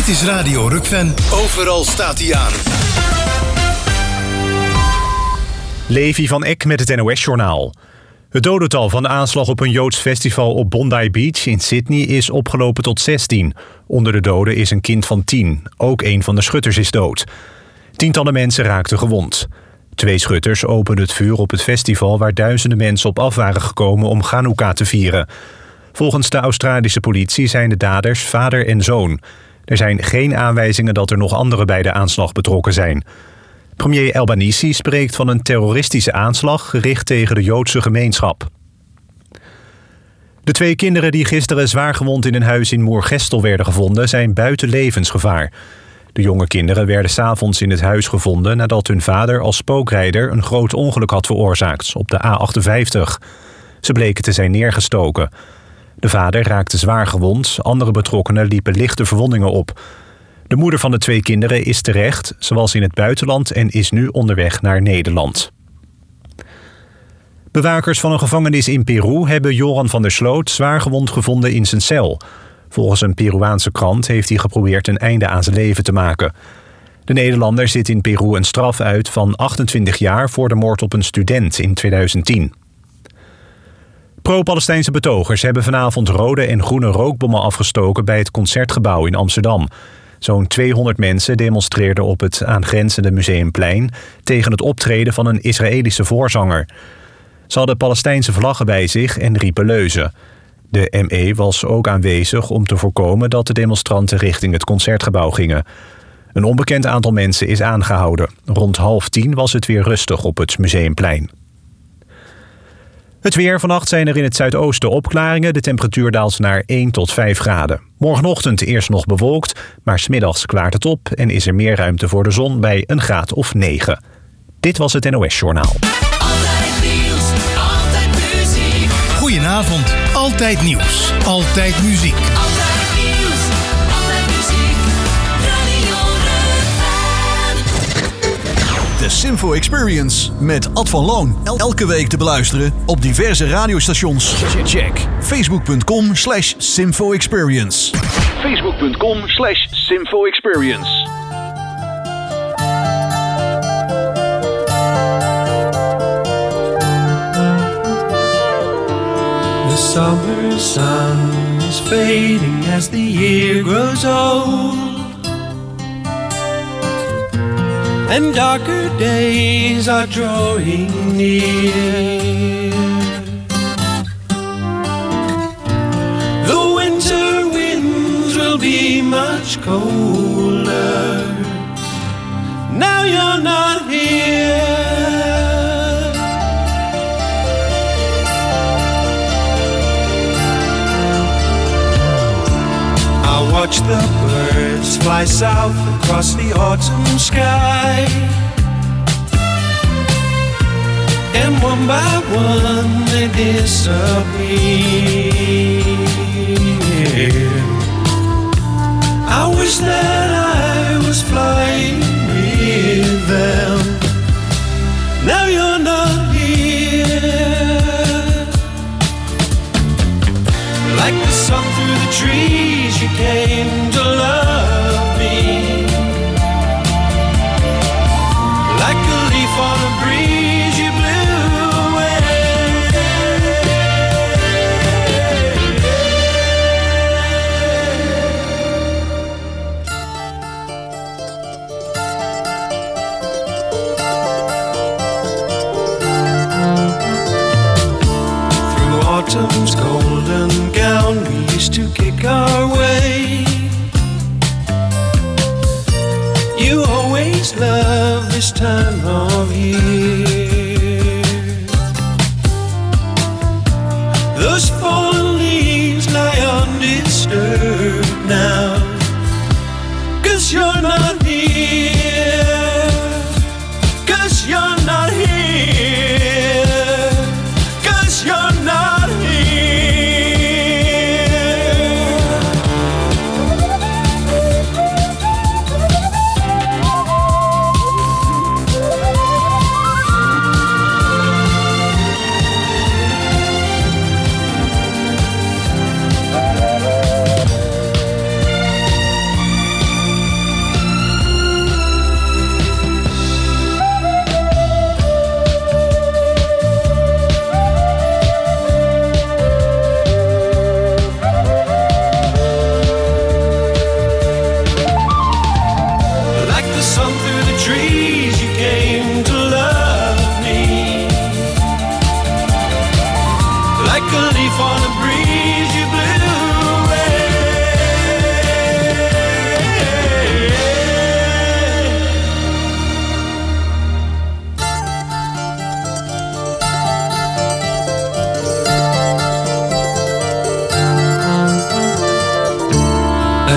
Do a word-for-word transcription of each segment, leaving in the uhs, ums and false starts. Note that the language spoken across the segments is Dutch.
Dit is Radio Rukven. Overal staat hij aan. Levi van Eck met het N O S-journaal. Het dodental van de aanslag op een Joods festival op Bondi Beach in Sydney is opgelopen tot zestien. Onder de doden is een kind van tien. Ook een van de schutters is dood. Tientallen mensen raakten gewond. Twee schutters openden het vuur op het festival waar duizenden mensen op af waren gekomen om Chanukka te vieren. Volgens de Australische politie zijn de daders vader en zoon. Er zijn geen aanwijzingen dat er nog anderen bij de aanslag betrokken zijn. Premier Albanese spreekt van een terroristische aanslag gericht tegen de Joodse gemeenschap. De twee kinderen die gisteren zwaargewond in een huis in Moergestel werden gevonden zijn buiten levensgevaar. De jonge kinderen werden 's avonds in het huis gevonden nadat hun vader als spookrijder een groot ongeluk had veroorzaakt op de A achtenvijftig. Ze bleken te zijn neergestoken. De vader raakte zwaar gewond, andere betrokkenen liepen lichte verwondingen op. De moeder van de twee kinderen is terecht. Ze was in het buitenland en is nu onderweg naar Nederland. Bewakers van een gevangenis in Peru hebben Joran van der Sloot zwaargewond gevonden in zijn cel. Volgens een Peruaanse krant heeft hij geprobeerd een einde aan zijn leven te maken. De Nederlander zit in Peru een straf uit van achtentwintig jaar voor de moord op een student in tweeduizend tien. Pro-Palestijnse betogers hebben vanavond rode en groene rookbommen afgestoken bij het Concertgebouw in Amsterdam. Zo'n tweehonderd mensen demonstreerden op het aangrenzende Museumplein tegen het optreden van een Israëlische voorzanger. Ze hadden Palestijnse vlaggen bij zich en riepen leuzen. De M E was ook aanwezig om te voorkomen dat de demonstranten richting het Concertgebouw gingen. Een onbekend aantal mensen is aangehouden. Rond half tien was het weer rustig op het Museumplein. Het weer. Vannacht zijn er in het zuidoosten opklaringen. De temperatuur daalt naar één tot vijf graden. Morgenochtend eerst nog bewolkt, maar 's middags klaart het op en is er meer ruimte voor de zon bij een graad of negen. Dit was het N O S-journaal. Altijd nieuws, altijd muziek. Goedenavond. Altijd nieuws, altijd muziek. Altijd nieuws, altijd muziek. Radio Rukven. De Simfo Experience met Ad van Loon. El- elke week te beluisteren op diverse radiostations. Check facebook.com slash Simfo Experience. Facebook.com slash Simfo Experience. The summer sun is fading as the year grows old, and darker days are drawing near. The winter winds will be much colder. Now you're not here. I watch the birds fly south across the autumn sky, and one by one they disappear. I wish that I was flying with them. Now you're not here. Like the sun through the trees, you came to love me. Like a leaf on a breeze, you blew away. Through autumn's golden gown, we used to kick our way.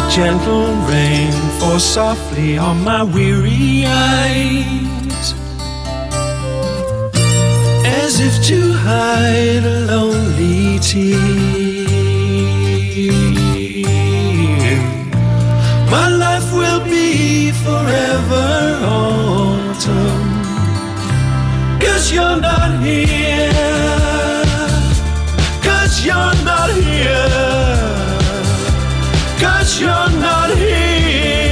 gentle rain fall softly on my weary eyes, as if to hide a lonely tear. My life will be forever autumn, 'cause you're not here, 'cause you're not here, 'cause you're not here.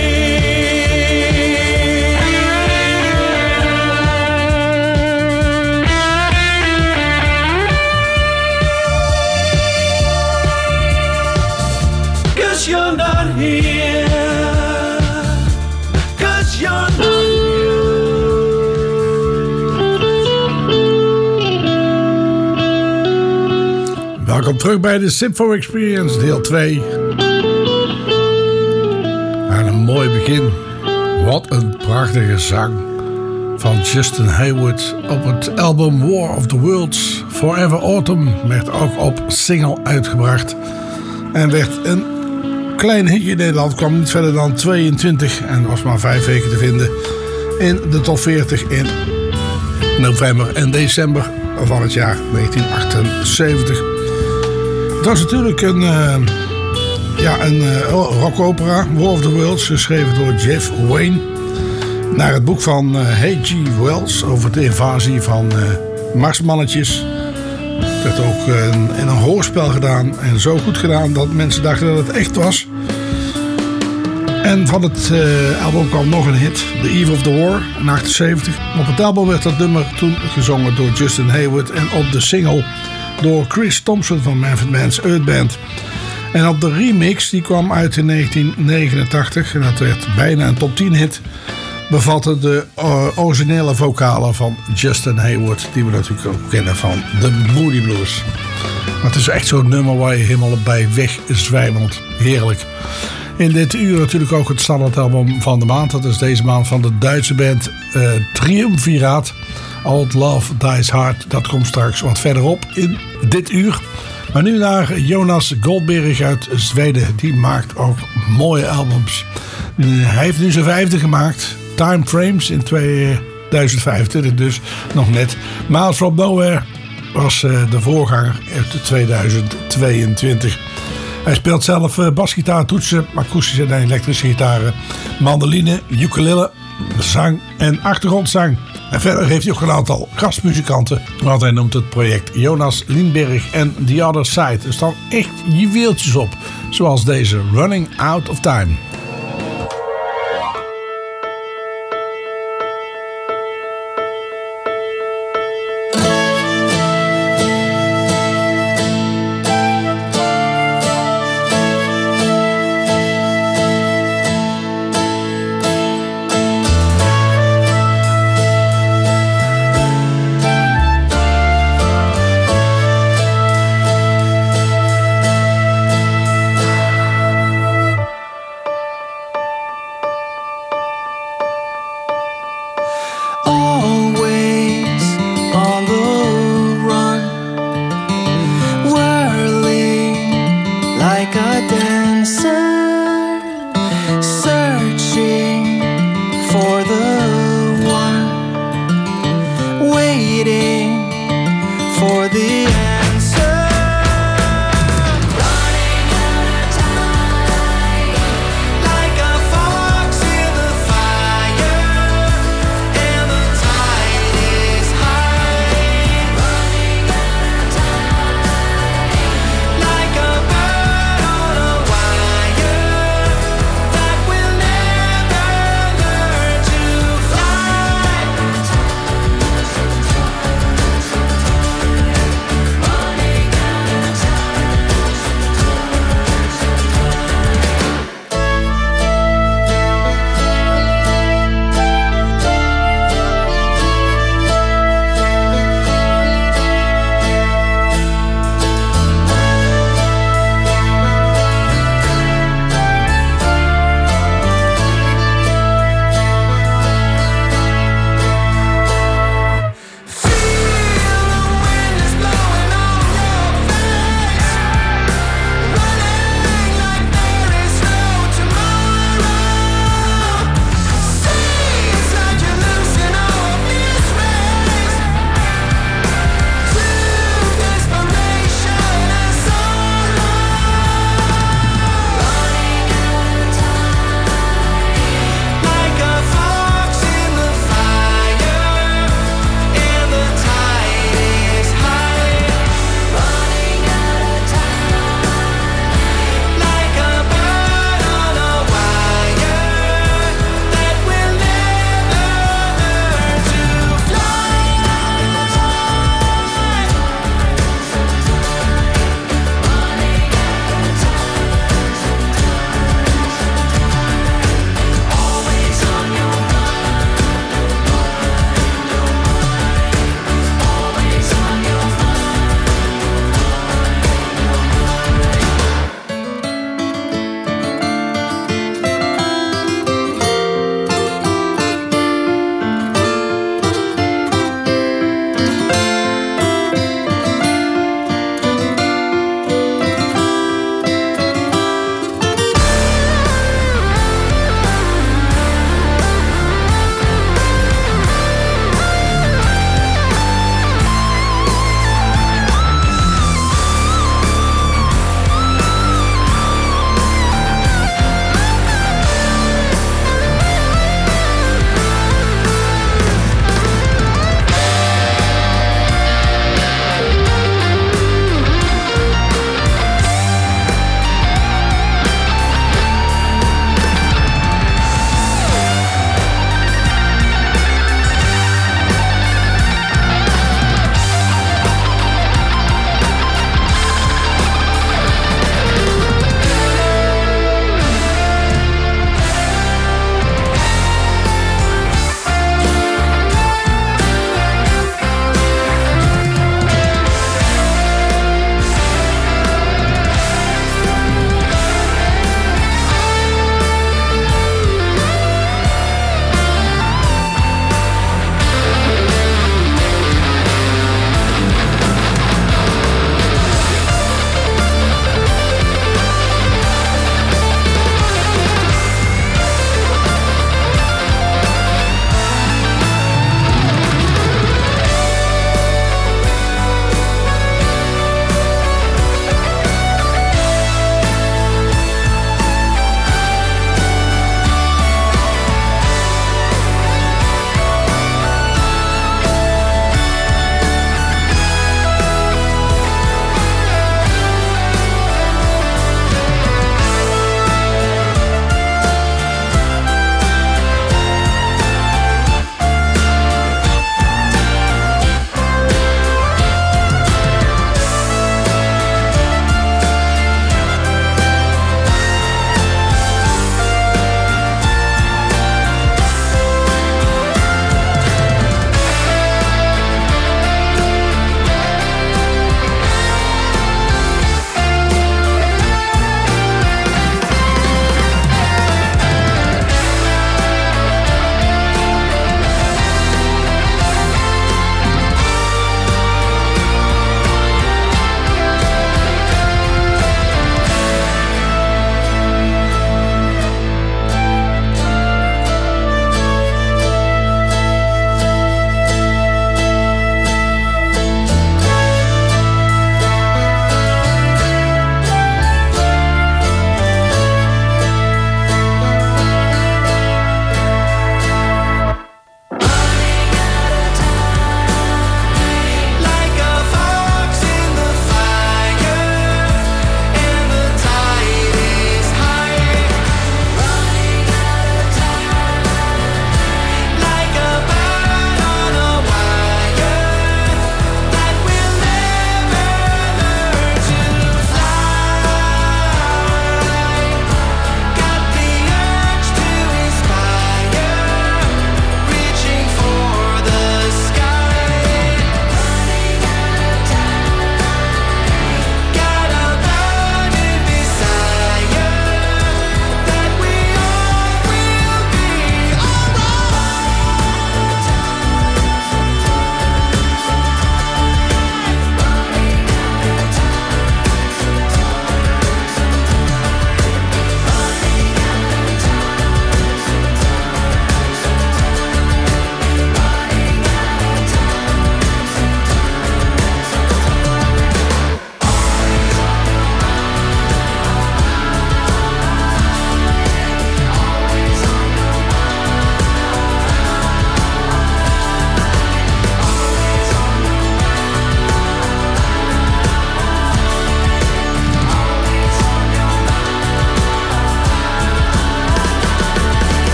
'Cause you're not here, 'cause you're not here. Welkom terug bij de Simfo Experience, deel twee. En een mooi begin. Wat een prachtige zang van Justin Hayward op het album War of the Worlds. Forever Autumn werd ook op single uitgebracht. En werd een klein hitje in Nederland. Kwam niet verder dan tweeëntwintig en was maar vijf weken te vinden in de top veertig in november en december van het jaar negentien achtenzeventig. Het was natuurlijk een, uh, ja, een uh, rockopera, War of the Worlds, geschreven door Jeff Wayne. Naar het boek van uh, H G Wells over de invasie van uh, Marsmannetjes. Het werd ook uh, in een hoorspel gedaan en zo goed gedaan dat mensen dachten dat het echt was. En van het uh, album kwam nog een hit, The Eve of the War in achtenzeventig. Op het album werd dat nummer toen gezongen door Justin Hayward en op de single door Chris Thompson van Manfred Mann's Earth Band. En op de remix, die kwam uit in negentien negenentachtig en dat werd bijna een top tien hit, bevatte de uh, originele vocalen van Justin Hayward, die we natuurlijk ook kennen van de Moody Blues. Maar het is echt zo'n nummer waar je helemaal bij wegzwijmelt. Heerlijk. In dit uur natuurlijk ook het standaardalbum van de maand. Dat is deze maand van de Duitse band uh, Triumviraat. Old Love Dies Hard. Dat komt straks wat verderop in dit uur. Maar nu naar Jonas Goldberg uit Zweden. Die maakt ook mooie albums. Uh, hij heeft nu zijn vijfde gemaakt. Time Frames in tweeduizend vijfentwintig dus. Nog net. Miles from Nowhere was uh, de voorganger uit tweeduizend tweeëntwintig. Hij speelt zelf uh, basgitaar, toetsen, akoestische en elektrische gitaren, mandoline, ukulele, zang en achtergrondzang. En verder heeft hij ook een aantal gastmuzikanten, want hij noemt het project Jonas Lindberg en The Other Side. Er staan echt juweeltjes op, zoals deze Running Out of Time. Like a bird on a wire.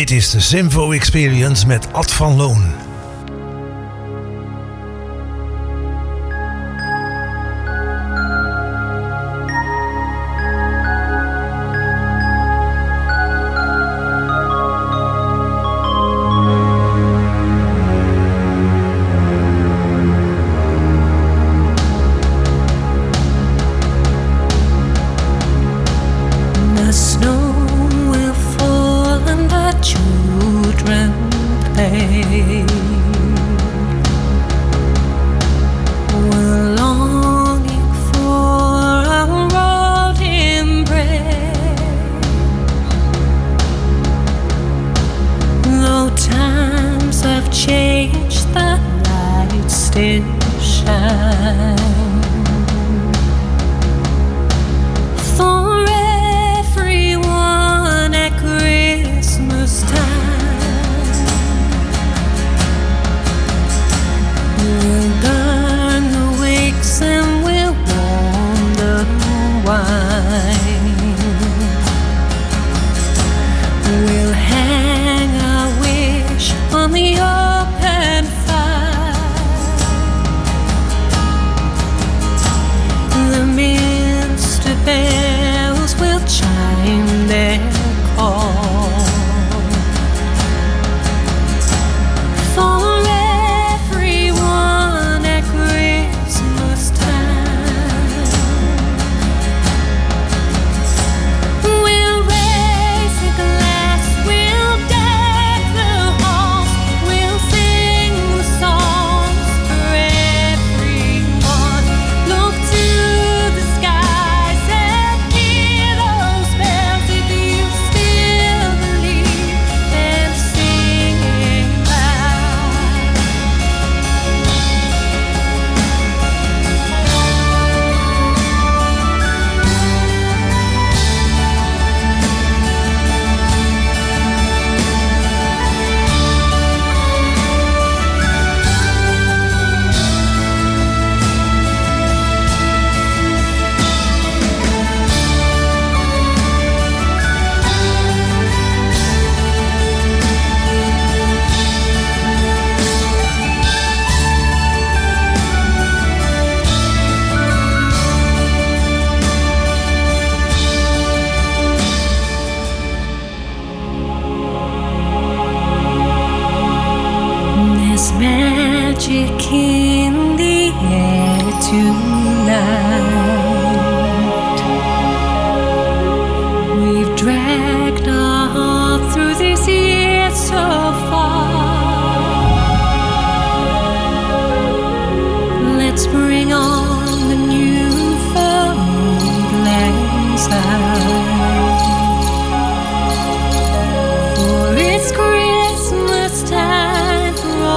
Dit is de Simfo Experience met Ad van Loon.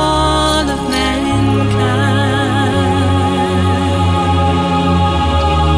Mankind.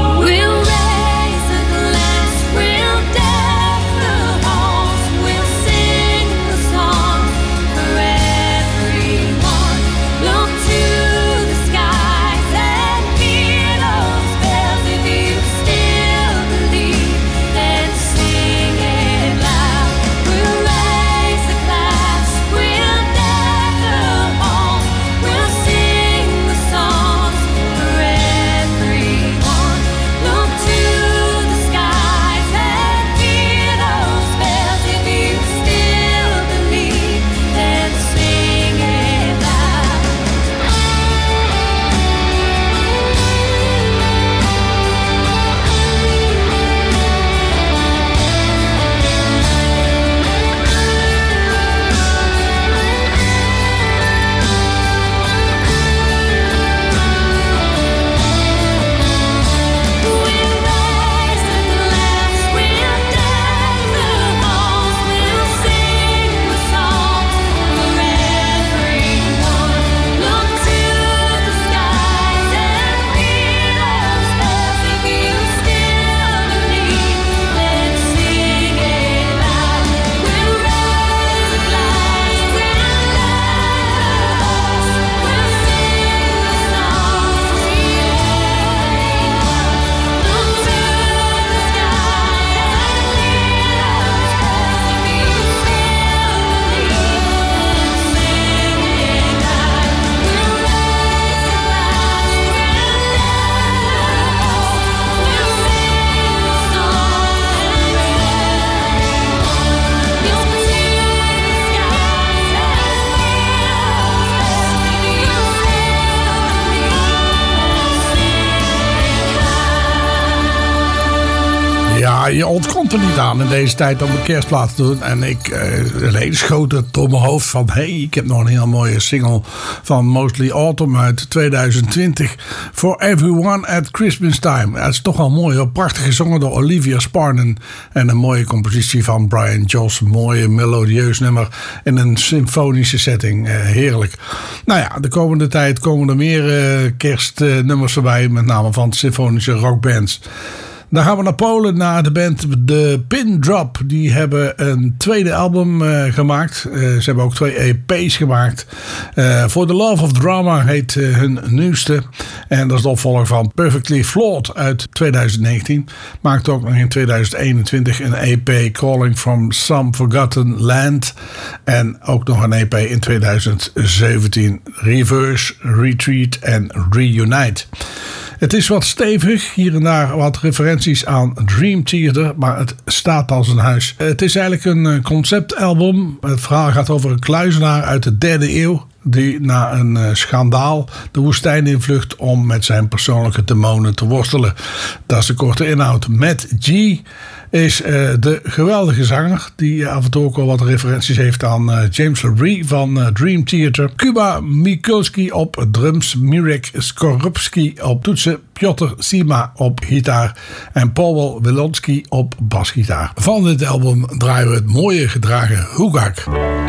ja, je ontkomt er niet aan in deze tijd om een kerstplaat te doen. En ik uh, ineens schoot het door mijn hoofd van... hey, ik heb nog een heel mooie single van Mostly Autumn uit twintig twintig. For Everyone at Christmas Time. Ja, het is toch wel mooi hoor. Prachtig gezongen door Olivia Sparnen. En een mooie compositie van Brian Joss. Mooie melodieus nummer in een symfonische setting. Uh, heerlijk. Nou ja, de komende tijd komen er meer uh, kerstnummers voorbij. Met name van symfonische rockbands. Dan gaan we naar Polen, naar de band The Pin Drop. Die hebben een tweede album uh, gemaakt. Uh, ze hebben ook twee E P's gemaakt. Uh, For the Love of Drama heet uh, hun nieuwste. En dat is de opvolger van Perfectly Flawed uit twintig negentien. Maakte ook nog in twintig eenentwintig een E P Calling from Some Forgotten Land. En ook nog een E P in twintig zeventien. Reverse, Retreat en Reunite. Het is wat stevig, hier en daar wat referenties aan Dream Theater, maar het staat als een huis. Het is eigenlijk een conceptalbum. Het verhaal gaat over een kluizenaar uit de derde eeuw die na een uh, schandaal de woestijn invlucht om met zijn persoonlijke demonen te worstelen. Dat is de korte inhoud. Matt G is uh, de geweldige zanger die af en toe ook wel wat referenties heeft aan uh, James LaBrie van uh, Dream Theater. Kuba Mikulski op drums, Mirek Skorupski op toetsen, Piotr Sima op gitaar en Paul Wilonski op basgitaar. Van dit album draaien we het mooie gedragen Hugak.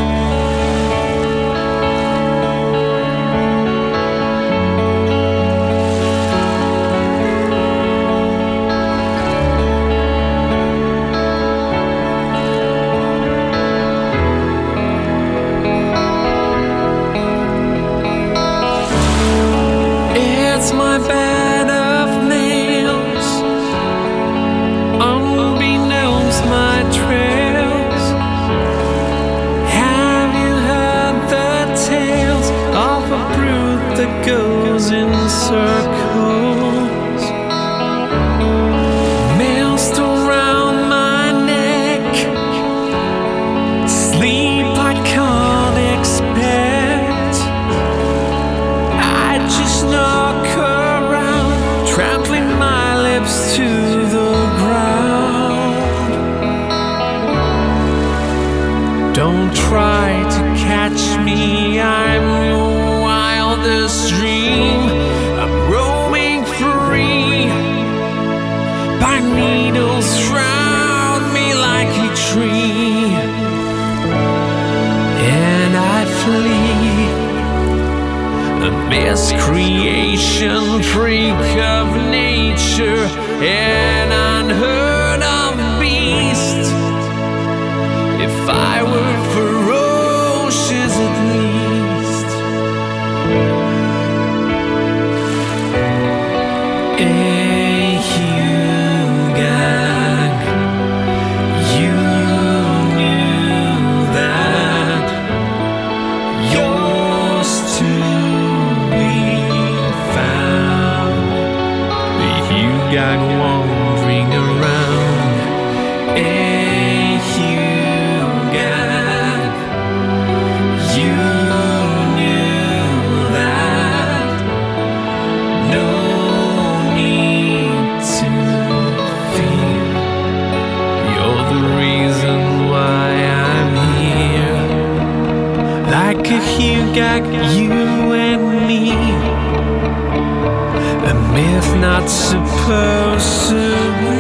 Creation, freak of nature, an unheard of beast. If I were ferocious at least. Hey, Hugag, you knew that yours too. Gag wandering around, a Hugag. You knew that. No need to fear. You're the reason why I'm here. Like a Hugag, you and me. A myth not supposed to be.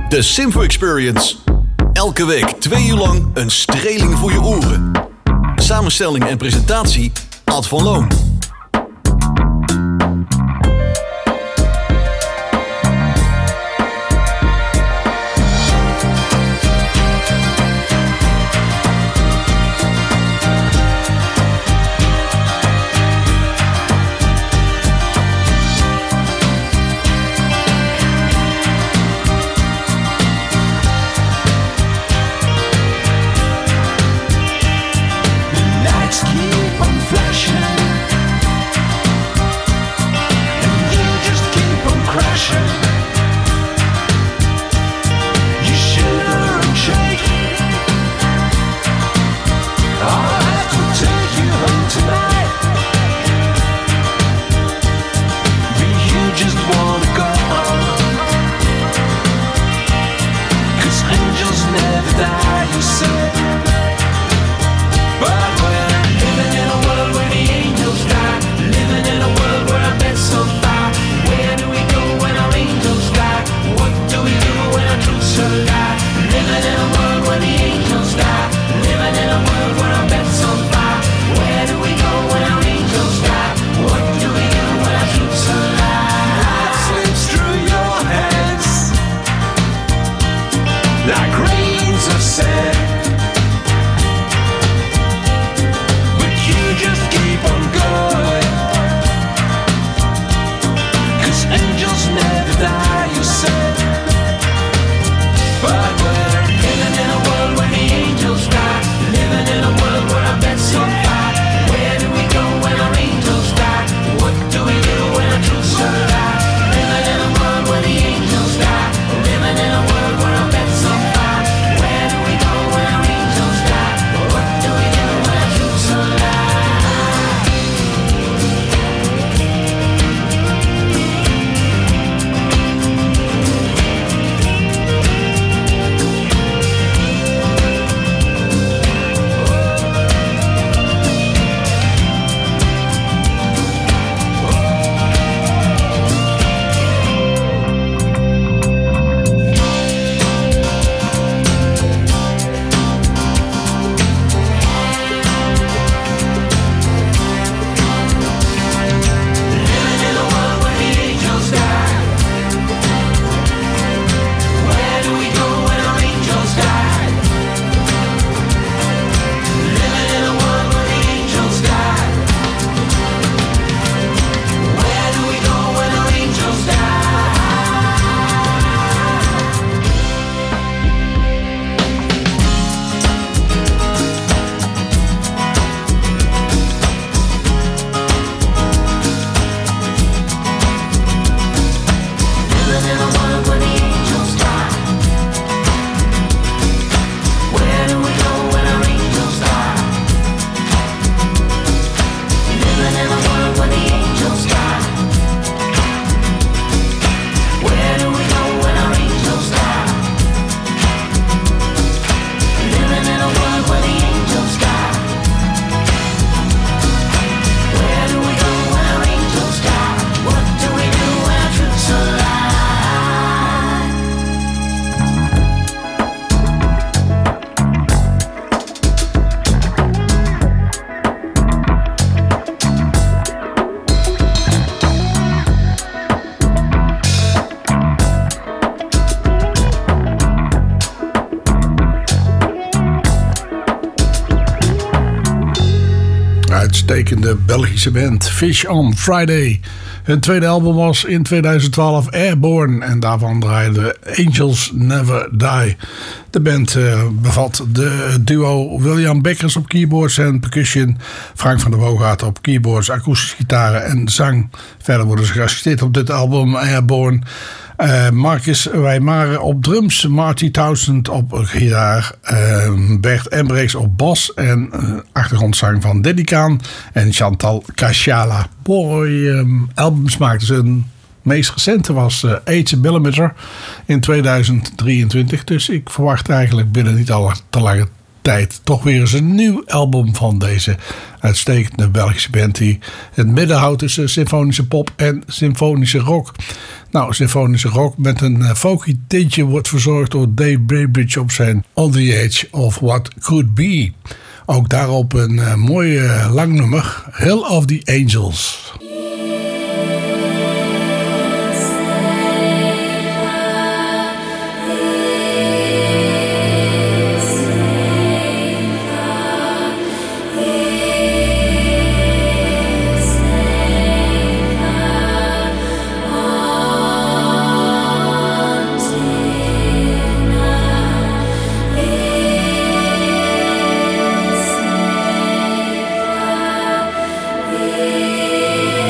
De Simfo Experience. Elke week twee uur lang een streling voor je oren. Samenstelling en presentatie Ad van Loon. Uitstekende Belgische band Fish on Friday. Hun tweede album was in tweeduizend twaalf Airborne en daarvan draaide Angels Never Die. De band uh, bevat de duo William Bekkers op keyboards en percussion, Frank van der Boogaard op keyboards, akoestische gitaren en zang. Verder worden ze geassisteerd op dit album Airborne. Uh, Marcus Wijmare op drums, Marty Townsend op gitaar, uh, Bert Embrechts op bas en uh, achtergrondzang van Deddy Kaan en Chantal Kashala. Boy, um, albums maakten ze. Een meest recente was uh, Age Millimeter in tweeduizend drieëntwintig. Dus ik verwacht eigenlijk binnen niet al te lange tijd toch weer eens een nieuw album van deze uitstekende Belgische band die het midden houdt tussen symfonische pop en symfonische rock. Nou, symfonische rock met een uh, folky tintje wordt verzorgd door Dave Braybridge op zijn On the Edge of What Could Be. Ook daarop een uh, mooi uh, lang nummer, Hill of the Angels. Yeah.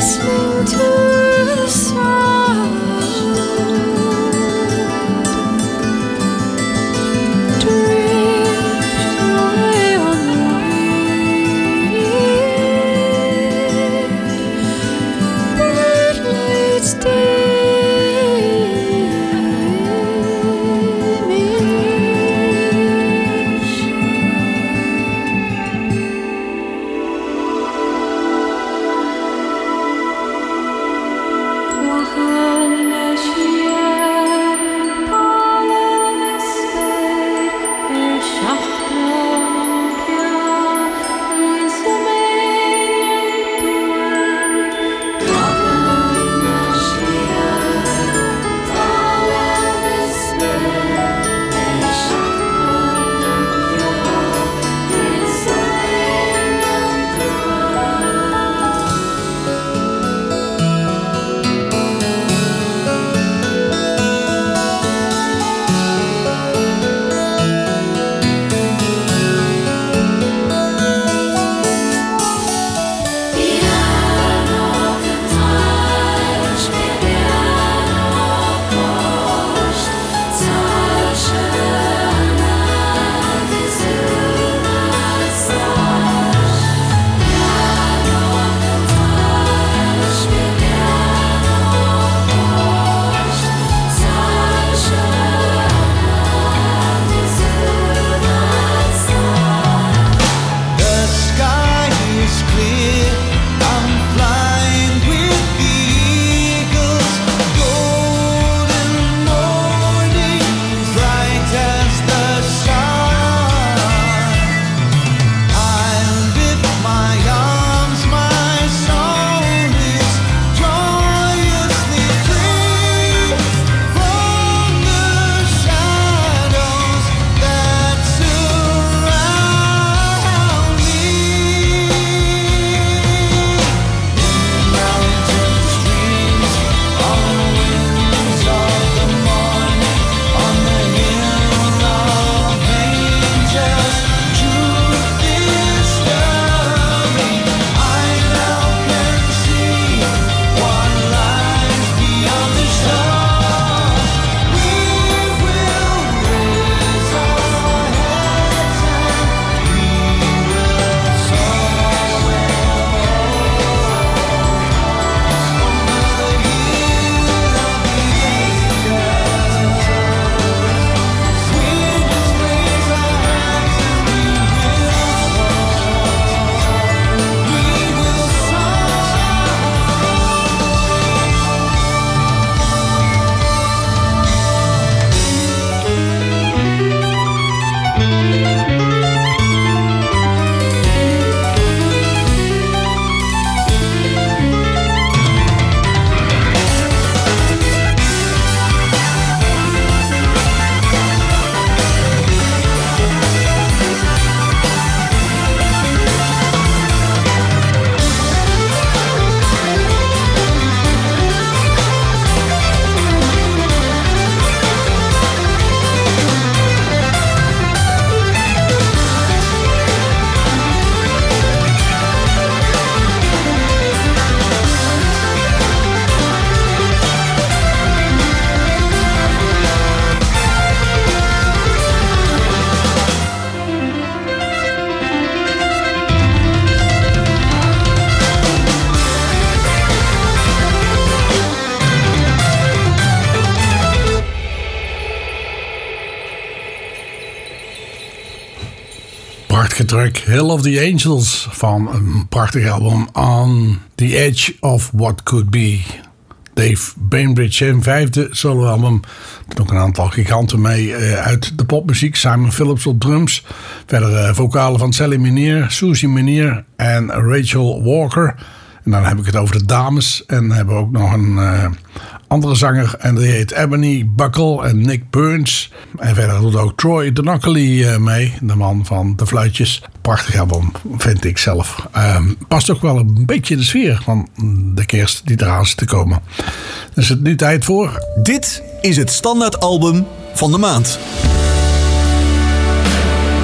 prachtige track Hill of the Angels van een prachtig album On the Edge of What Could Be. Dave Bainbridge, zijn vijfde soloalbum. Er doen ook een aantal giganten mee uh, uit de popmuziek. Simon Phillips op drums. Verder uh, vocalen van Sally Meneer, Susie Meneer en Rachel Walker. En dan heb ik het over de dames. En dan hebben we ook nog een uh, andere zanger. En die heet Ebony Buckle en Nick Burns. En verder doet ook Troy Donockley uh, mee. De man van de fluitjes. Prachtig album, vind ik zelf. Um, past ook wel een beetje in de sfeer van de kerst die eraan zit te komen. Dan is het nu tijd voor... Dit is het standaard album van de maand.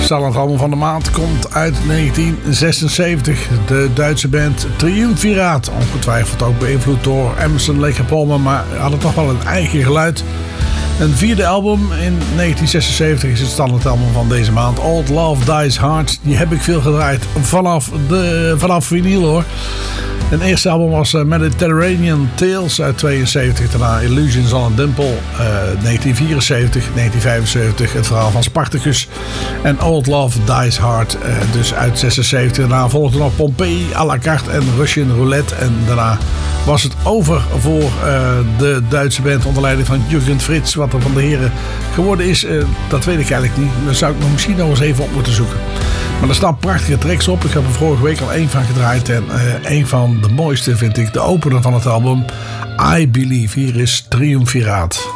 Stellend album van de maand komt uit negentien zesenzeventig. De Duitse band Triumvirat. Ongetwijfeld ook beïnvloed door Emerson, Lake en Palmer, maar hadden toch wel een eigen geluid. Een vierde album in negentien zesenzeventig is het standaard album van deze maand. Old Love Dies Hard. Die heb ik veel gedraaid vanaf, de, vanaf vinyl hoor. Een eerste album was Mediterranean Tales uit tweeënzeventig. Daarna Illusions on a Dimple. Uh, negentien vierenzeventig, negentien vijfenzeventig. Het verhaal van Spartacus. En Old Love Dies Hard. Uh, dus uit zesenzeventig. Daarna volgde nog Pompeii, à la carte en Russian Roulette. En daarna was het over voor uh, de Duitse band onder leiding van Jürgen Fritz. Wat er van de heren geworden is, uh, dat weet ik eigenlijk niet. Daar zou ik nog misschien nog eens even op moeten zoeken. Maar er staan prachtige tracks op. Ik heb er vorige week al één van gedraaid. En uh, een van de mooiste vind ik de opener van het album. I Believe. Hier is Triumvirat.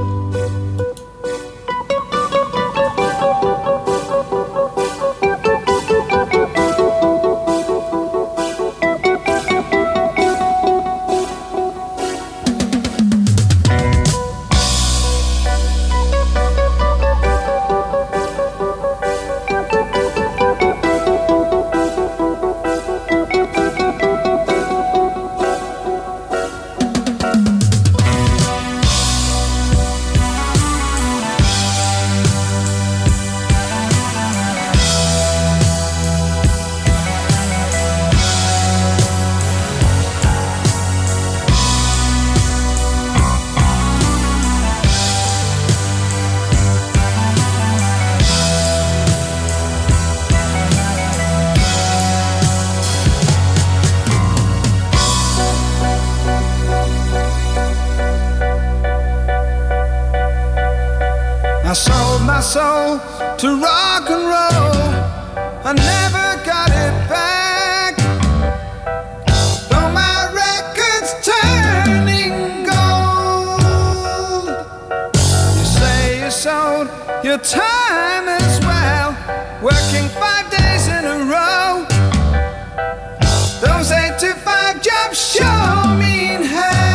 I sold my soul to rock and roll. I never got it back. Though my record's turning gold. You say you sold your time as well, working five days in a row. Those eight to five jobs sure mean hell.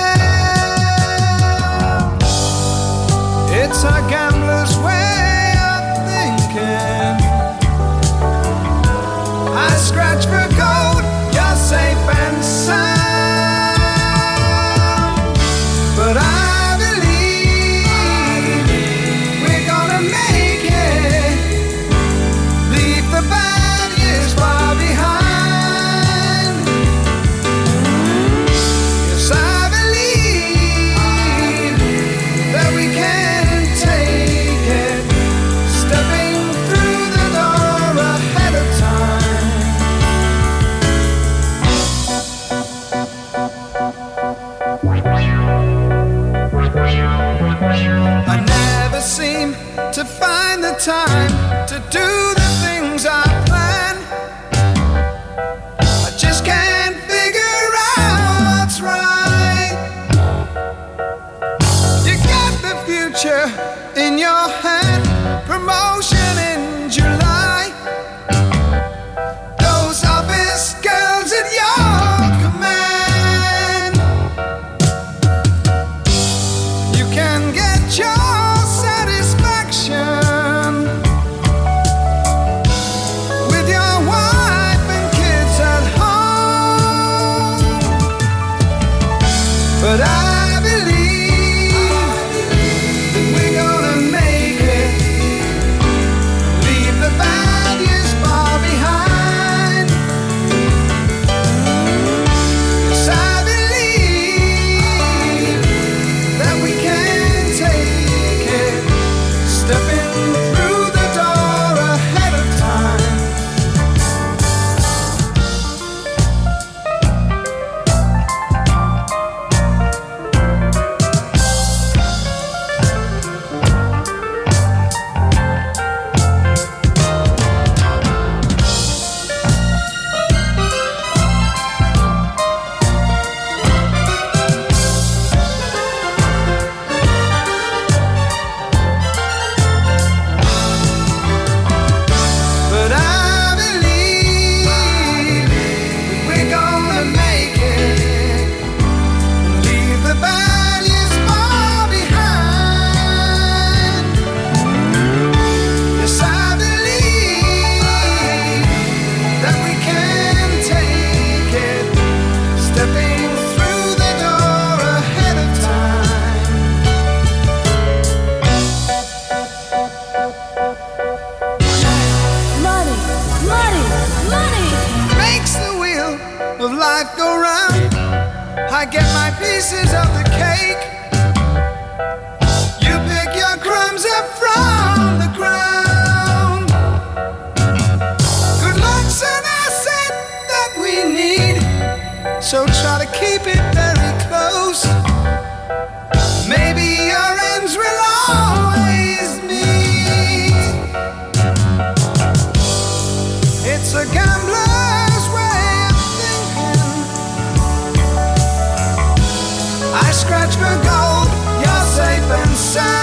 It's a gambler's way of thinking. I scratch for gold, you're safe and sound. But I believe we're gonna make it. Leave the bad years far behind. Yes, I believe that we can. I never seem to find the time to do the things I plan. I just can't figure out what's right. You got the future in your hand, promotion in July. Those office girls at your command. You can get your satisfaction with your wife and kids at home. But I believe that we're gonna make it. Leave the bad years far behind. Yes, I believe that we can take it. Stepping through the door ahead of time. life go round, I get my pieces of the cake. You pick your crumbs up from the ground. Good luck's an asset that we need, so try to keep it very close. Maybe your ends will always meet. It's a gambler's way of thinking. I scratch for gold, you're safe and sound.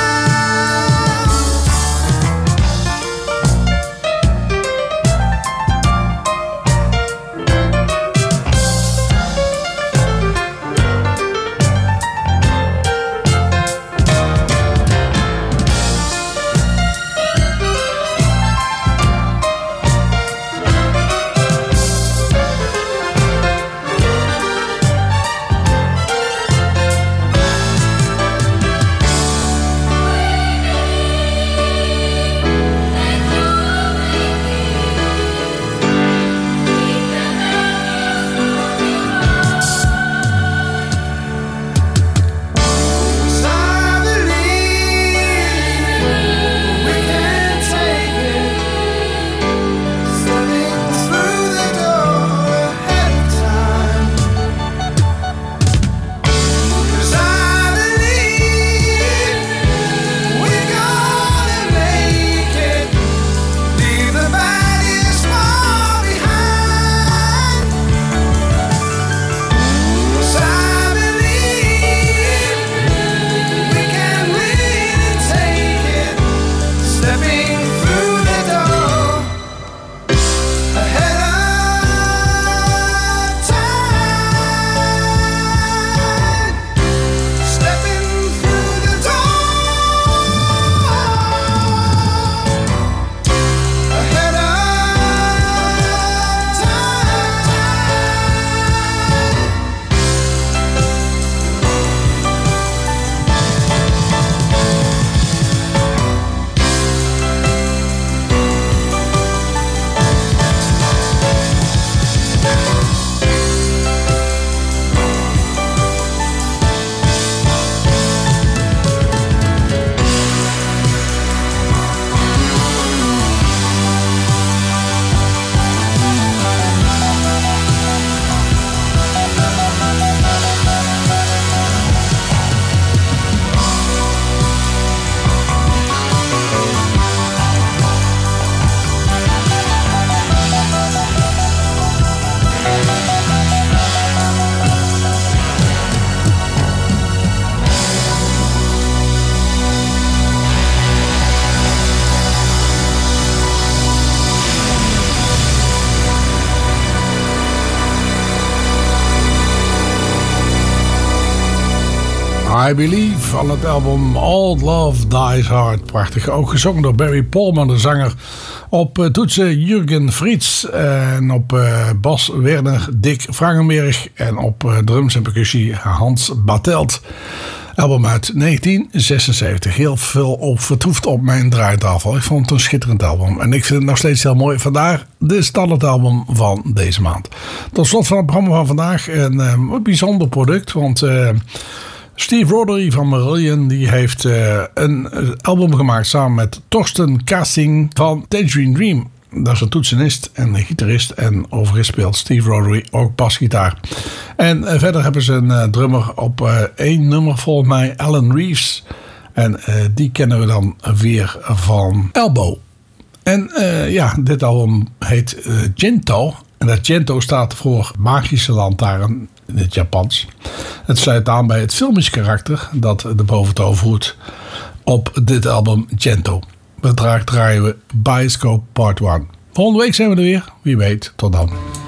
I Believe van het album Old Love Dies Hard. Prachtig. Ook gezongen door Barry Polman, de zanger. Op uh, toetsen Jürgen Fritz. En op uh, bas Werner Dick Frankenberg. En op uh, drums en percussie Hans Bartelt. Album uit negentien zesenzeventig. Heel veel op vertoefd op mijn draaitafel. Ik vond het een schitterend album. En ik vind het nog steeds heel mooi. Vandaar de standaardalbum van deze maand. Tot slot van het programma van vandaag. Een uh, bijzonder product. Want... Uh, Steve Rothery van Marillion die heeft uh, een album gemaakt samen met Torsten Kassing van Tangerine Dream. Dat is een toetsenist en een gitarist en overigens speelt Steve Rothery ook basgitaar. En uh, verder hebben ze een uh, drummer op uh, één nummer volgens mij, Alan Reeves. En uh, die kennen we dan weer van Elbow. En uh, ja, dit album heet uh, Gento. En dat Gento staat voor magische lantaarn in het Japans. Het sluit aan bij het filmische karakter dat de boventoon voert op dit album Gento. We draaien we Bioscope Part één. Volgende week zijn we er weer. Wie weet, tot dan.